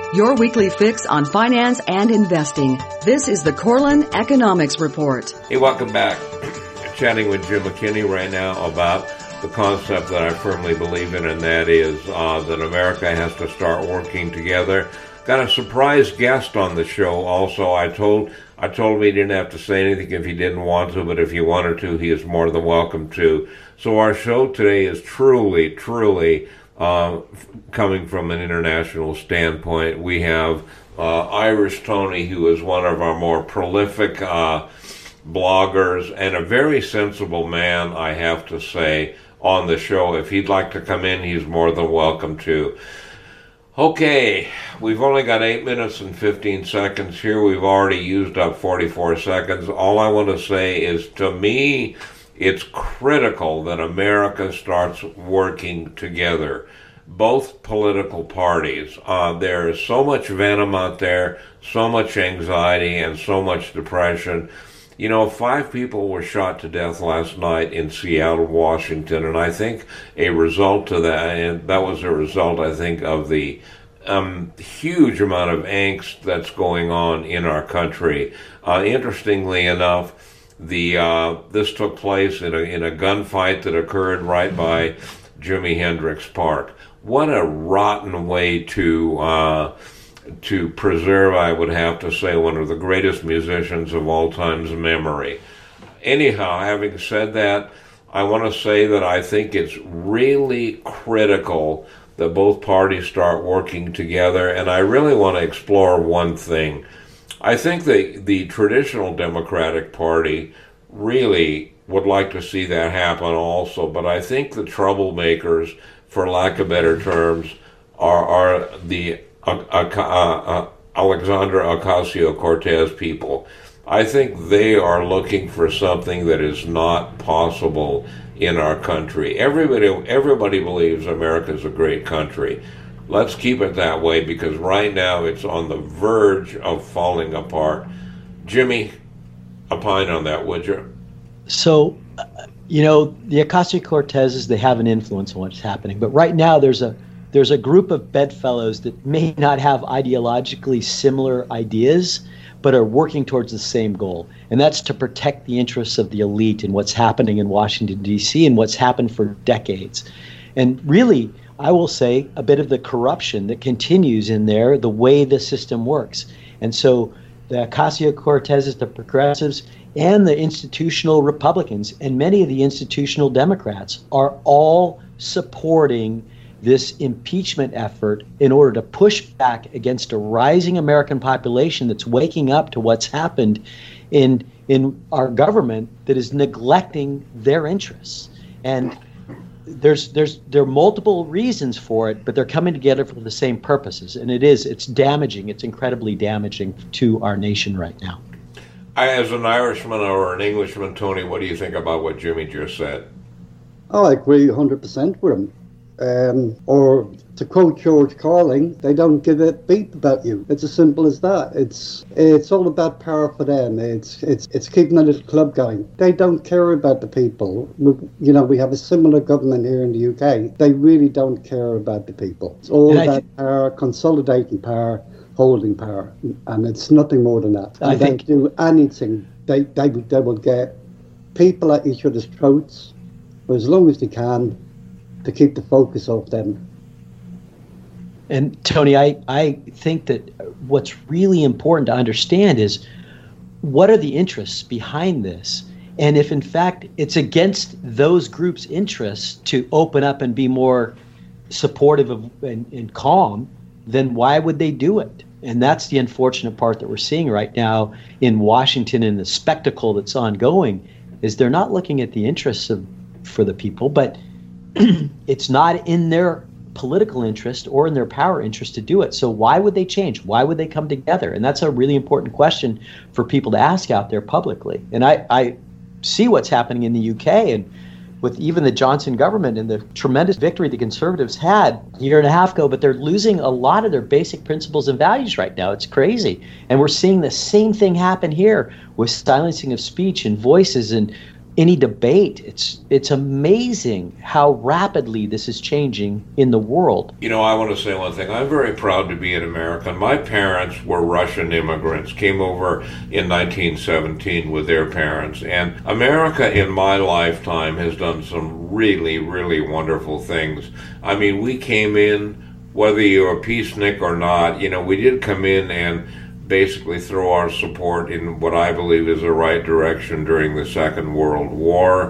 your weekly fix on finance and investing. This is the Corlin Economics Report. Hey, welcome back. Chatting with Jim McKinney right now about the concept that I firmly believe in, and that is that America has to start working together. Got a surprise guest on the show also. I told him he didn't have to say anything if he didn't want to, but if he wanted to, he is more than welcome to. So our show today is truly coming from an international standpoint. We have Irish Tony, who is one of our more prolific bloggers and a very sensible man, I have to say, on the show. If he'd like to come in, he's more than welcome to. Okay, we've only got 8 minutes and 15 seconds here. We've already used up 44 seconds. All I want to say is, to me, it's critical that America starts working together. Both political parties. There is so much venom out there, so much anxiety, and so much depression. 5 people were shot to death last night in Seattle, Washington, and I think a result of that, and that was a result, I think, of the huge amount of angst that's going on in our country. Interestingly enough, this took place in a gunfight that occurred right by Jimi Hendrix Park. What a rotten way to preserve, I would have to say, one of the greatest musicians of all time's memory. Anyhow, having said that, I want to say that I think it's really critical that both parties start working together, and I really want to explore one thing. I think the traditional Democratic Party really would like to see that happen also, but I think the troublemakers, for lack of better terms, are the Alexandria Ocasio-Cortez people. I think they are looking for something that is not possible in our country. Everybody believes America is a great country. Let's keep it that way, because right now it's on the verge of falling apart. Jimmy, opine on that, would you? So, the Ocasio-Cortezes, they have an influence on what's happening. But right now there's a group of bedfellows that may not have ideologically similar ideas, but are working towards the same goal. And that's to protect the interests of the elite and what's happening in Washington, D.C., and what's happened for decades. And really, I will say, a bit of the corruption that continues in there, the way the system works. And so the Ocasio-Cortezes, the progressives, and the institutional Republicans, and many of the institutional Democrats are all supporting this impeachment effort in order to push back against a rising American population that's waking up to what's happened in our government that is neglecting their interests. And there are multiple reasons for it, but they're coming together for the same purposes. And it's damaging. It's incredibly damaging to our nation right now. As an Irishman or an Englishman, Tony, what do you think about what Jimmy just said? I agree 100% with him. Or to quote George Carlin, they don't give a beep about you. It's as simple as that. It's all about power for them. It's keeping a little club going. They don't care about the people. We have a similar government here in the UK. They really don't care about the people. It's all about power, consolidating power, holding power, and it's nothing more than that. They don't do anything. They will get people at each other's throats for as long as they can, to keep the focus off them. And Tony, I think that what's really important to understand is, what are the interests behind this? And if in fact it's against those groups' interests to open up and be more supportive of and calm, then why would they do it? And that's the unfortunate part that we're seeing right now in Washington, and the spectacle that's ongoing, is they're not looking at the interests for the people, but it's not in their political interest or in their power interest to do it. So why would they change? Why would they come together? And that's a really important question for people to ask out there publicly. And I see what's happening in the UK, and with even the Johnson government and the tremendous victory the Conservatives had a year and a half ago, but they're losing a lot of their basic principles and values right now. It's crazy. And we're seeing the same thing happen here with silencing of speech and voices and any debate. It's amazing how rapidly this is changing in the world. You know, I want to say one thing. I'm very proud to be an American. My parents were Russian immigrants, came over in 1917 with their parents. And America in my lifetime has done some really, really wonderful things. I mean, we came in, whether you're a peacenik or not, you know, we did come in and basically throw our support in what I believe is the right direction during the Second World War.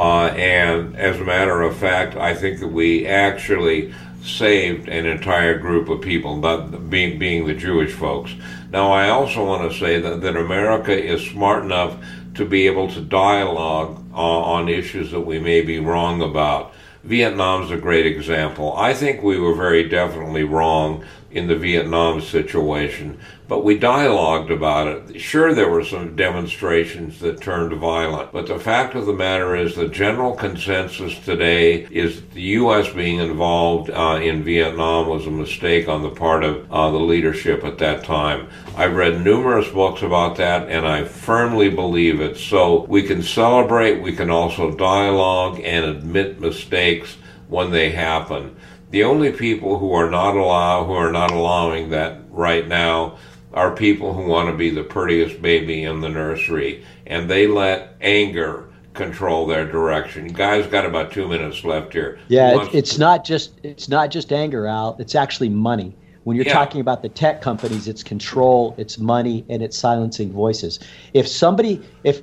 And as a matter of fact, I think that we actually saved an entire group of people, not being the Jewish folks. Now, I also want to say that America is smart enough to be able to dialogue on issues that we may be wrong about. Vietnam's a great example. I think we were very definitely wrong in the Vietnam situation, but we dialogued about it. Sure, there were some demonstrations that turned violent, but the fact of the matter is the general consensus today is the U.S. being involved in Vietnam was a mistake on the part of the leadership at that time. I've read numerous books about that, and I firmly believe it. So we can celebrate, we can also dialogue and admit mistakes when they happen. The only people who are not allowing that right now are people who want to be the prettiest baby in the nursery, and they let anger control their direction. Guys, got about 2 minutes left here. Yeah, it's not just anger, Al. It's actually money. When you're talking about the tech companies, it's control, it's money, and it's silencing voices. If somebody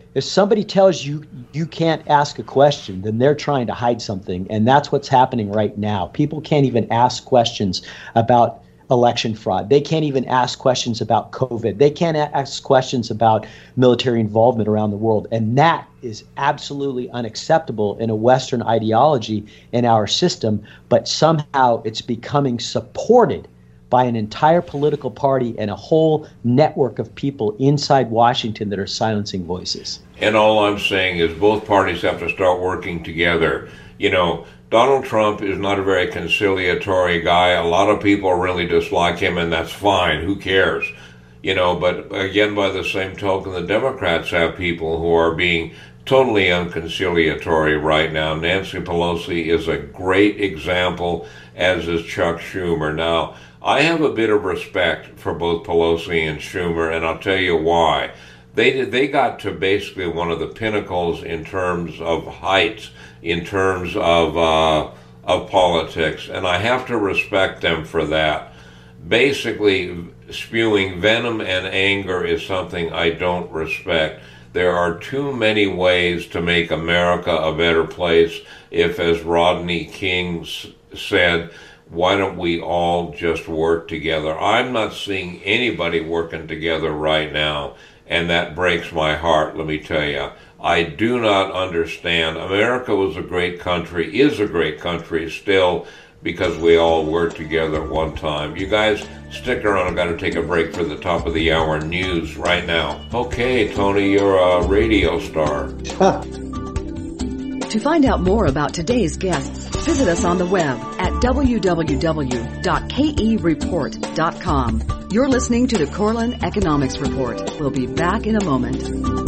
tells you you can't ask a question, then they're trying to hide something, and that's what's happening right now. People can't even ask questions about election fraud. They can't even ask questions about COVID. They can't ask questions about military involvement around the world, and that is absolutely unacceptable in a Western ideology in our system, but somehow it's becoming supported by an entire political party and a whole network of people inside Washington that are silencing voices. And all I'm saying is both parties have to start working together. You know, Donald Trump is not a very conciliatory guy. A lot of people really dislike him, and that's fine. Who cares? You know, but again, by the same token, the Democrats have people who are being totally unconciliatory right now. Nancy Pelosi is a great example, as is Chuck Schumer. Now, I have a bit of respect for both Pelosi and Schumer, and I'll tell you why. They got to basically one of the pinnacles in terms of heights, in terms of politics, and I have to respect them for that. Basically, spewing venom and anger is something I don't respect. There are too many ways to make America a better place if, as Rodney King said, why don't we all just work together? I'm not seeing anybody working together right now, and that breaks my heart, let me tell you. I do not understand. America was a great country, is a great country still, because we all worked together at one time. You guys, stick around. I've got to take a break for the top of the hour news right now. Okay, Tony, you're a radio star. To find out more about today's guests, visit us on the web at www.kereport.com. You're listening to the Corlin Economics Report. We'll be back in a moment.